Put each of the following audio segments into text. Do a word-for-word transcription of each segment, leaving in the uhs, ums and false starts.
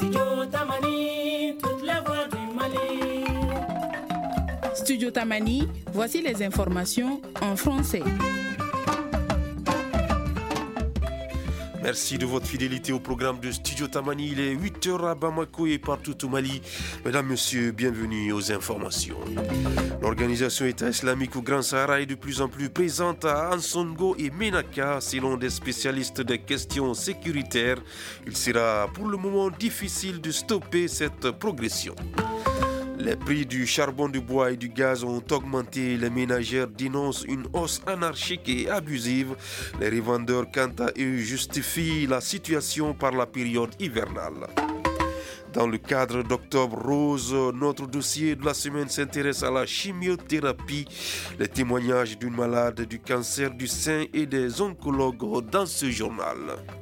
Studio Tamani, toute la voix du Mali. Studio Tamani, voici les informations en français. Merci de votre fidélité au programme de Studio Tamani. Il est huit heures à Bamako et partout au Mali. Mesdames, Messieurs, bienvenue aux informations. L'organisation État islamique au Grand Sahara est de plus en plus présente à Ansongo et Ménaka. Selon des spécialistes des questions sécuritaires, il sera pour le moment difficile de stopper cette progression. Les prix du charbon de bois et du gaz ont augmenté. Les ménagères dénoncent une hausse anarchique et abusive. Les revendeurs, quant à eux, justifient la situation par la période hivernale. Dans le cadre d'Octobre Rose, notre dossier de la semaine s'intéresse à la chimiothérapie, les témoignages d'une malade du cancer du sein et des oncologues dans ce journal.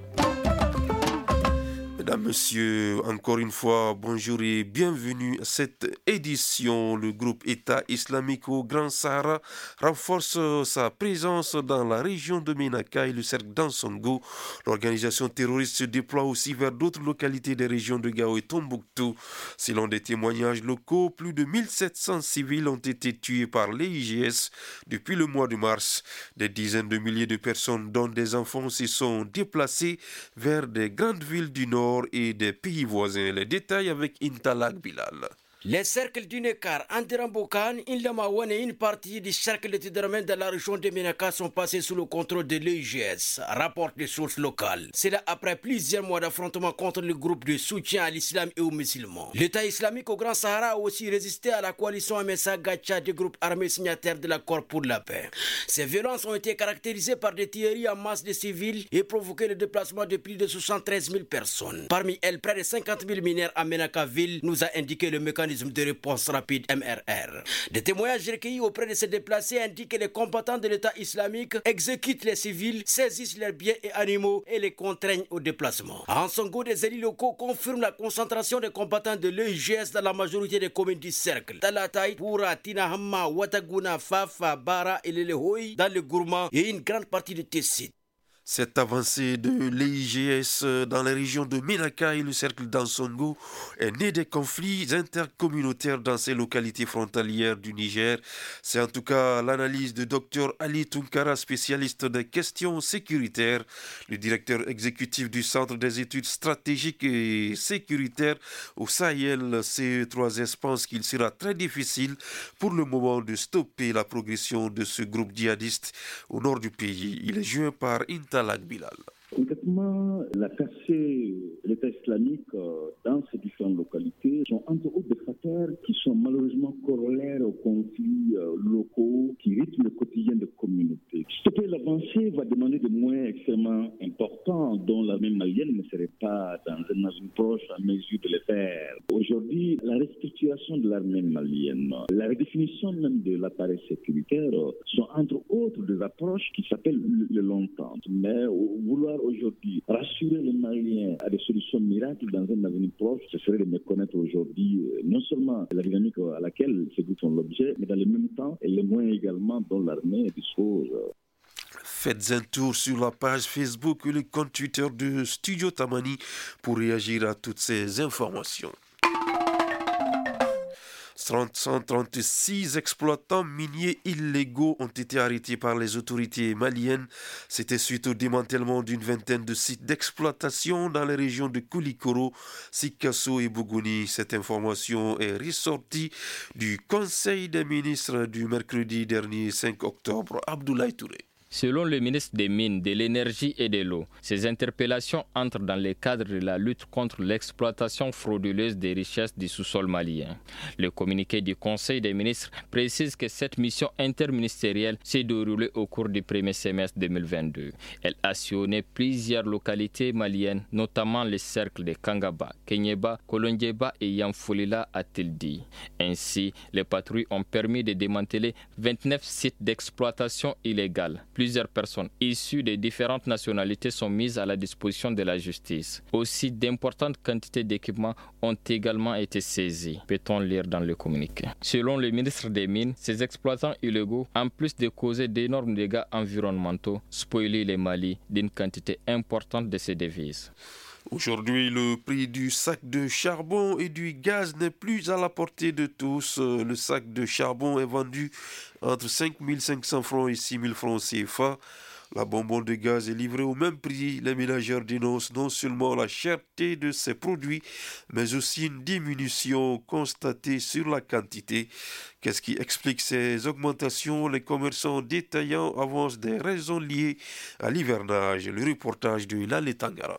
Mesdames, Messieurs, encore une fois, bonjour et bienvenue à cette édition. Le groupe État islamique au Grand Sahara renforce sa présence dans la région de Ménaka et le cercle d'Ansongo. L'organisation terroriste se déploie aussi vers d'autres localités des régions de Gao et Tombouctou. Selon des témoignages locaux, plus de mille sept cents civils ont été tués par l'E I G S depuis le mois de mars. Des dizaines de milliers de personnes, dont des enfants, se sont déplacées vers des grandes villes du nord et des pays voisins. Les détails avec Intalak Bilal. Les cercles du Nekar, Andirambokan, Inlamawan et une partie du cercle de Tidramen de la région de Ménaka sont passés sous le contrôle de l'E I G S, rapportent les sources locales. C'est là après plusieurs mois d'affrontement contre le groupe de soutien à l'islam et aux musulmans. L'État islamique au Grand Sahara a aussi résisté à la coalition Amessa Gacha des groupes armés signataires de l'accord pour la paix. Ces violences ont été caractérisées par des tueries en masse de civils et provoqué le déplacement de plus de soixante-treize mille personnes. Parmi elles, près de cinquante mille mineurs à Ménaka-Ville, nous a indiqué le mécanisme de réponse rapide M R R. Des témoignages recueillis auprès de ces déplacés indiquent que les combattants de l'État islamique exécutent les civils, saisissent leurs biens et animaux et les contraignent au déplacement. À Ansongo, des élus locaux confirment la concentration des combattants de l'E I G S dans la majorité des communes du cercle. Talataï, Poura, Tinahamma, Wataguna, Fafa, Bara et Lelehoy dans le Gourmand et une grande partie de Tessit. Cette avancée de l'E I G S dans les régions de Ménaka et le cercle d'Ansongo est née des conflits intercommunautaires dans ces localités frontalières du Niger. C'est en tout cas l'analyse de Dr Ali Tunkara, spécialiste des questions sécuritaires, le directeur exécutif du Centre des études stratégiques et sécuritaires au Sahel. C E trois S pense qu'il sera très difficile pour le moment de stopper la progression de ce groupe djihadiste au nord du pays. Il est joint par Inta Bilal. Concrètement, la percée de l'État islamique dans ces différentes localités sont entre autres des facteurs qui sont malheureusement corollaires aux conflits locaux qui rythment le quotidien des communautés. Stopper l'avancée va demander des moyens extrêmement importants dont l'armée malienne ne serait pas dans un avenir proche à mesure de les faire. Aujourd'hui, la restructuration de l'armée malienne, la redéfinition même de l'appareil sécuritaire sont entre autres des approches qui s'appellent le long temps. Mais vouloir aujourd'hui rassurer les Maliens à des solutions miracles dans un avenir proche, ce serait de méconnaître aujourd'hui non seulement la dynamique à laquelle ces groupes font l'objet, mais dans le même temps, et les moyens également dont l'armée dispose. Faites un tour sur la page Facebook et le compte Twitter de Studio Tamani pour réagir à toutes ces informations. cent trente-six exploitants miniers illégaux ont été arrêtés par les autorités maliennes. C'était suite au démantèlement d'une vingtaine de sites d'exploitation dans les régions de Koulikoro, Sikasso et Bougouni. Cette information est ressortie du Conseil des ministres du mercredi dernier cinq octobre. Abdoulaye Touré. Selon le ministre des Mines, de l'Énergie et de l'Eau, ces interpellations entrent dans le cadre de la lutte contre l'exploitation frauduleuse des richesses du sous-sol malien. Le communiqué du Conseil des ministres précise que cette mission interministérielle s'est déroulée au cours du premier semestre deux mille vingt-deux. Elle a sillonné plusieurs localités maliennes, notamment les cercles de Kangaba, Kenyeba, Kolonjeba et Yamfoulila, a-t-il dit. Ainsi, les patrouilles ont permis de démanteler vingt-neuf sites d'exploitation illégale. Plusieurs personnes issues de différentes nationalités sont mises à la disposition de la justice. Aussi, d'importantes quantités d'équipements ont également été saisies, peut-on lire dans le communiqué. Selon le ministre des Mines, ces exploitants illégaux, en plus de causer d'énormes dégâts environnementaux, spolient les Mali d'une quantité importante de ces devises. Aujourd'hui, le prix du sac de charbon et du gaz n'est plus à la portée de tous. Le sac de charbon est vendu entre cinq mille cinq cents francs et six mille francs C F A. La bonbonne de gaz est livrée au même prix. Les ménageurs dénoncent non seulement la cherté de ces produits, mais aussi une diminution constatée sur la quantité. Qu'est-ce qui explique ces augmentations? Les commerçants détaillants avancent des raisons liées à l'hivernage. Le reportage de Lale Tangara.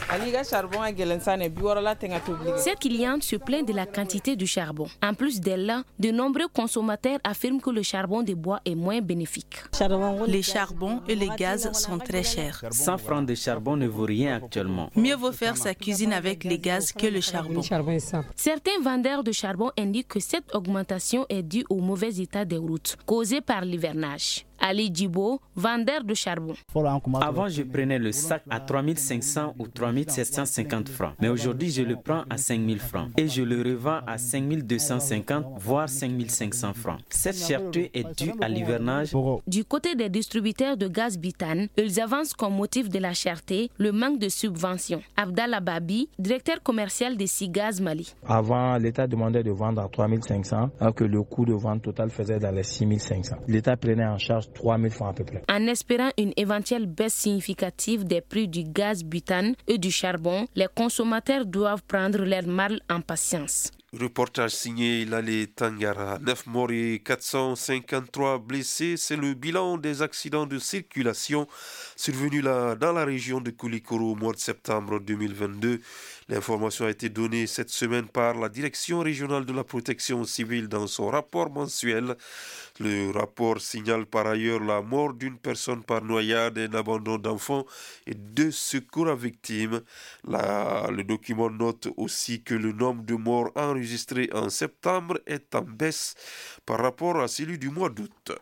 Cette cliente se plaint de la quantité du charbon. En plus d'elle, de nombreux consommateurs affirment que le charbon de bois est moins bénéfique. Les charbons et les gaz sont très chers. cent francs de charbon ne vaut rien actuellement. Mieux vaut faire sa cuisine avec les gaz que le charbon. Certains vendeurs de charbon indiquent que cette augmentation est due au mauvais état des routes causé par l'hivernage. Ali Djibo, vendeur de charbon. Avant, je prenais le sac à trois mille cinq cents ou trois mille sept cent cinquante francs. Mais aujourd'hui, je le prends à cinq mille francs. Et je le revends à cinq mille deux cent cinquante, voire cinq mille cinq cents francs. Cette cherté est due à l'hivernage. Du côté des distributeurs de gaz butane, ils avancent comme motif de la cherté le manque de subventions. Abdallah Babi, directeur commercial de Sigaz Mali. Avant, l'État demandait de vendre à trois mille cinq cents, alors que le coût de vente total faisait dans les six mille cinq cents. L'État prenait en charge trois mille francs à peu près. En espérant une éventuelle baisse significative des prix du gaz butane et du charbon, les consommateurs doivent prendre leur mal en patience. Reportage signé Lale Tangara. neuf morts et quatre cent cinquante-trois blessés, c'est le bilan des accidents de circulation survenus là, dans la région de Koulikoro au mois de septembre deux mille vingt-deux. L'information a été donnée cette semaine par la Direction régionale de la protection civile dans son rapport mensuel. Le rapport signale par ailleurs la mort d'une personne par noyade, un abandon d'enfants et deux secours à victimes. La, le document note aussi que le nombre de morts enregistrés en septembre est en baisse par rapport à celui du mois d'août.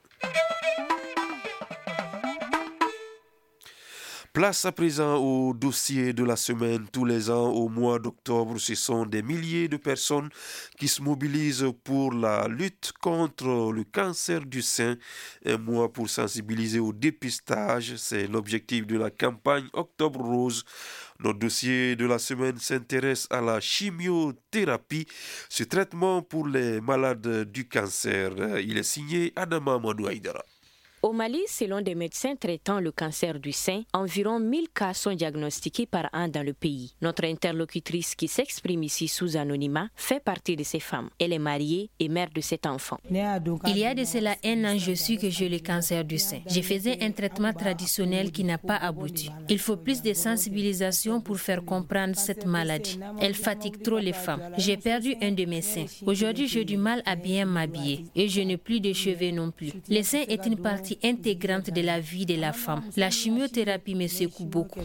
Place à présent au dossier de la semaine. Tous les ans, au mois d'octobre, ce sont des milliers de personnes qui se mobilisent pour la lutte contre le cancer du sein. Un mois pour sensibiliser au dépistage, c'est l'objectif de la campagne Octobre Rose. Notre dossier de la semaine s'intéresse à la chimiothérapie, ce traitement pour les malades du cancer. Il est signé Adama Amadou Aïdara. Au Mali, selon des médecins traitant le cancer du sein, environ mille cas sont diagnostiqués par an dans le pays. Notre interlocutrice qui s'exprime ici sous anonymat fait partie de ces femmes. Elle est mariée et mère de sept enfants. Il y a de cela un an, je suis que j'ai le cancer du sein. Je faisais un traitement traditionnel qui n'a pas abouti. Il faut plus de sensibilisation pour faire comprendre cette maladie. Elle fatigue trop les femmes. J'ai perdu un de mes seins. Aujourd'hui, j'ai du mal à bien m'habiller et je n'ai plus de cheveux non plus. Le sein est une partie intégrante de la vie de la femme. La chimiothérapie me secoue beaucoup.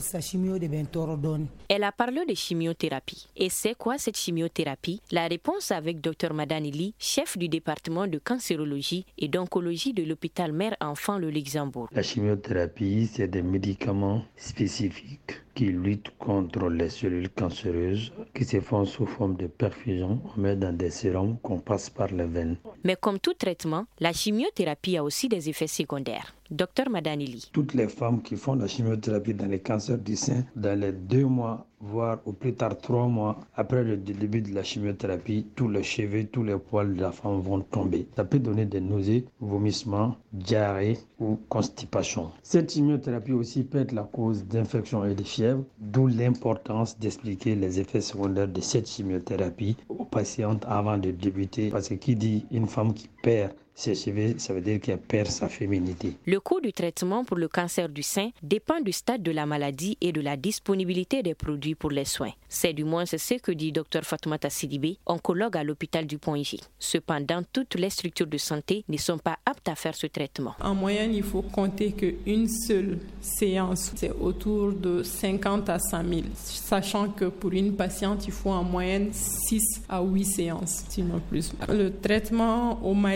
Elle a parlé de chimiothérapie. Et c'est quoi cette chimiothérapie? La réponse avec Dr Madanili, chef du département de cancérologie et d'oncologie de l'hôpital Mère-Enfant le Luxembourg. La chimiothérapie, c'est des médicaments spécifiques qui luttent contre les cellules cancéreuses qui se font sous forme de perfusion. On met dans des sérums qu'on passe par les veines. Mais comme tout traitement, la chimiothérapie a aussi des effets secondaires. Docteur Madanili. Toutes les femmes qui font la chimiothérapie dans les cancers du sein, dans les deux mois, voire au plus tard trois mois, après le début de la chimiothérapie, tous les cheveux, tous les poils de la femme vont tomber. Ça peut donner des nausées, vomissements, diarrhée ou constipation. Cette chimiothérapie aussi peut être la cause d'infections et de fièvre, d'où l'importance d'expliquer les effets secondaires de cette chimiothérapie aux patientes avant de débuter. Parce que qui dit une femme qui perd ses cheveux, ça veut dire qu'elle perd sa féminité. Le coût du traitement pour le cancer du sein dépend du stade de la maladie et de la disponibilité des produits pour les soins. C'est du moins ce que dit Dr Fatoumata Sidibé, oncologue à l'hôpital du Pont-J. Cependant, toutes les structures de santé ne sont pas aptes à faire ce traitement. En moyenne, il faut compter qu'une seule séance, c'est autour de cinquante à cent mille, sachant que pour une patiente, il faut en moyenne six à huit séances, sinon plus. Le traitement au Mali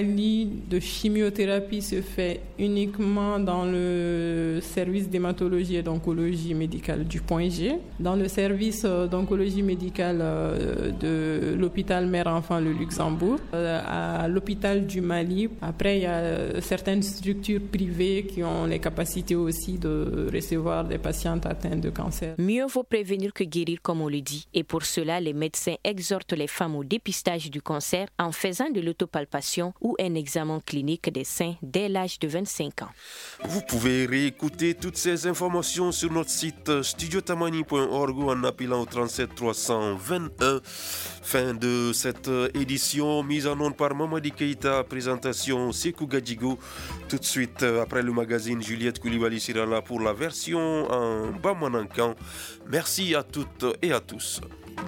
de chimiothérapie se fait uniquement dans le service d'hématologie et d'oncologie médicale du Point G, dans le service d'oncologie médicale de l'hôpital Mère-Enfant le Luxembourg, à l'hôpital du Mali. Après, il y a certaines structures privées qui ont les capacités aussi de recevoir des patientes atteintes de cancer. Mieux vaut prévenir que guérir, comme on le dit. Et pour cela, les médecins exhortent les femmes au dépistage du cancer en faisant de l'autopalpation ou un examen clinique des seins dès l'âge de vingt-cinq ans. Vous pouvez réécouter toutes ces informations sur notre site studio tamani point org ou en appelant au trente-sept trois cent vingt-un. Fin de cette édition mise en onde par Mamadi Keïta, présentation Sekou Gadjigo. Tout de suite après le magazine, Juliette Koulibaly sera là pour la version en Bamanankan. Merci à toutes et à tous.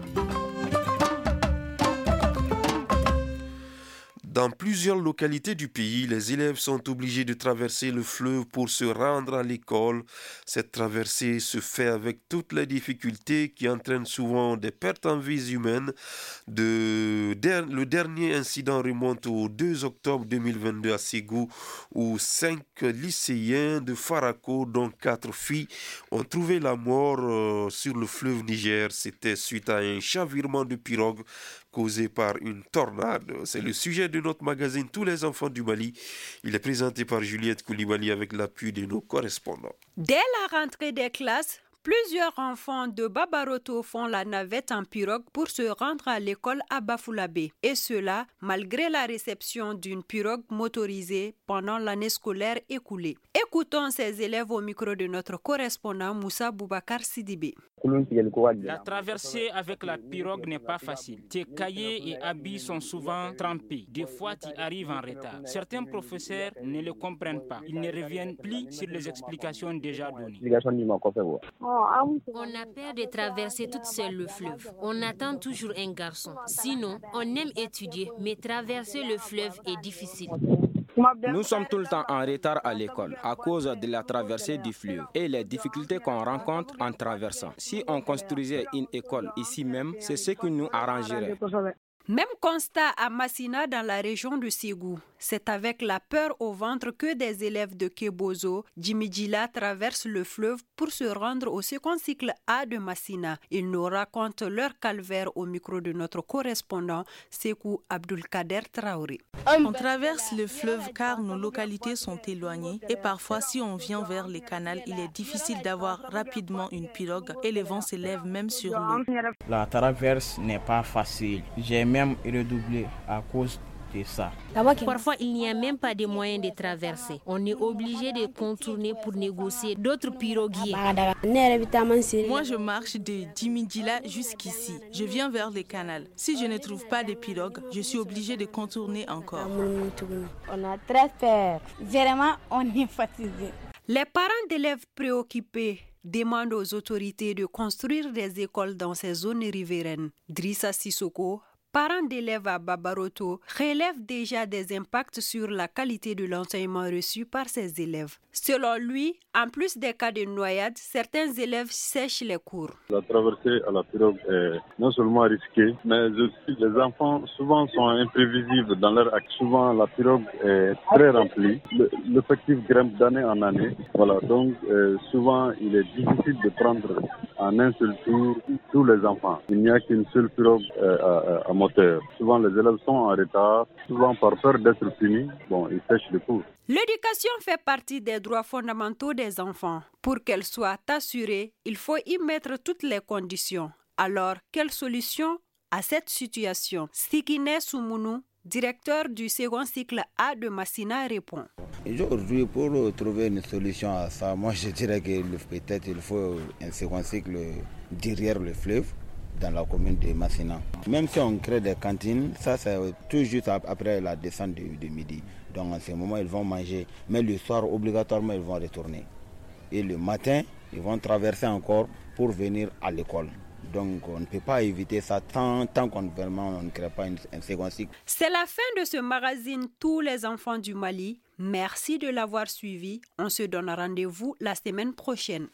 Dans plusieurs localités du pays, les élèves sont obligés de traverser le fleuve pour se rendre à l'école. Cette traversée se fait avec toutes les difficultés qui entraînent souvent des pertes en vies humaines. De, der, le dernier incident remonte au deux octobre deux mille vingt-deux à Ségou, où cinq lycéens de Farako, dont quatre filles, ont trouvé la mort euh, sur le fleuve Niger. C'était suite à un chavirement de pirogue causé par une tornade. C'est le sujet de notre magazine Tous les enfants du Mali. Il est présenté par Juliette Koulibaly avec l'appui de nos correspondants. Dès la rentrée des classes, plusieurs enfants de Babaroto font la navette en pirogue pour se rendre à l'école à Bafoulabé. Et cela, malgré la réception d'une pirogue motorisée pendant l'année scolaire écoulée. Écoutons ces élèves au micro de notre correspondant Moussa Boubacar Sidibé. La traversée avec la pirogue n'est pas facile. Tes cahiers et habits sont souvent trempés. Des fois, tu arrives en retard. Certains professeurs ne le comprennent pas. Ils ne reviennent plus sur les explications déjà données. On a peur de traverser toute seule le fleuve. On attend toujours un garçon. Sinon, on aime étudier, mais traverser le fleuve est difficile. Nous sommes tout le temps en retard à l'école à cause de la traversée du fleuve et les difficultés qu'on rencontre en traversant. Si on construisait une école ici même, c'est ce qui nous arrangerait. Même constat à Massina dans la région de Ségou. C'est avec la peur au ventre que des élèves de Kebozo, Djimidjila traversent le fleuve pour se rendre au second cycle A de Massina. Ils nous racontent leur calvaire au micro de notre correspondant Sekou Abdulkader Traoré. On traverse le fleuve car nos localités sont éloignées et parfois si on vient vers les canals, il est difficile d'avoir rapidement une pirogue et les vents s'élèvent même sur l'eau. La traverse n'est pas facile. J'ai même redoublé à cause de ça. Parfois, il n'y a même pas de moyens de traverser. On est obligé de contourner pour négocier d'autres piroguiers. Moi, je marche de Djimidjila jusqu'ici. Je viens vers les canals. Si je ne trouve pas de pirogue, je suis obligé de contourner encore. On a très peur. Vraiment, on est fatigué. Les parents d'élèves préoccupés demandent aux autorités de construire des écoles dans ces zones riveraines. Drissa Sissoko, parent d'élèves à Babaroto, relève déjà des impacts sur la qualité de l'enseignement reçu par ses élèves. Selon lui, en plus des cas de noyade, certains élèves sèchent les cours. La traversée à la pirogue est non seulement risquée, mais aussi les enfants souvent sont imprévisibles dans leur acte. Souvent, la pirogue est très remplie. Le, l'effectif grimpe d'année en année. Voilà, donc euh, souvent, il est difficile de prendre en un seul tour tous les enfants. Il n'y a qu'une seule pirogue euh, à, à moteur. Souvent, les élèves sont en retard. Souvent, par peur d'être punis, bon, ils sèchent les cours. L'éducation fait partie des droits fondamentaux des enfants. Pour qu'elle soit assurée, il faut y mettre toutes les conditions. Alors, quelle solution à cette situation? Sikine Soumounou, directeur du second cycle A de Massina, répond. Aujourd'hui, pour trouver une solution à ça, moi je dirais que peut-être il faut un second cycle derrière le fleuve, dans la commune de Massina. Même si on crée des cantines, ça c'est tout juste après la descente de, de midi. Donc en ce moment, ils vont manger. Mais le soir, obligatoirement, ils vont retourner. Et le matin, ils vont traverser encore pour venir à l'école. Donc on ne peut pas éviter ça tant, tant qu'on vraiment, on ne crée pas une, un second cycle. C'est la fin de ce magazine Tous les enfants du Mali. Merci de l'avoir suivi. On se donne rendez-vous la semaine prochaine.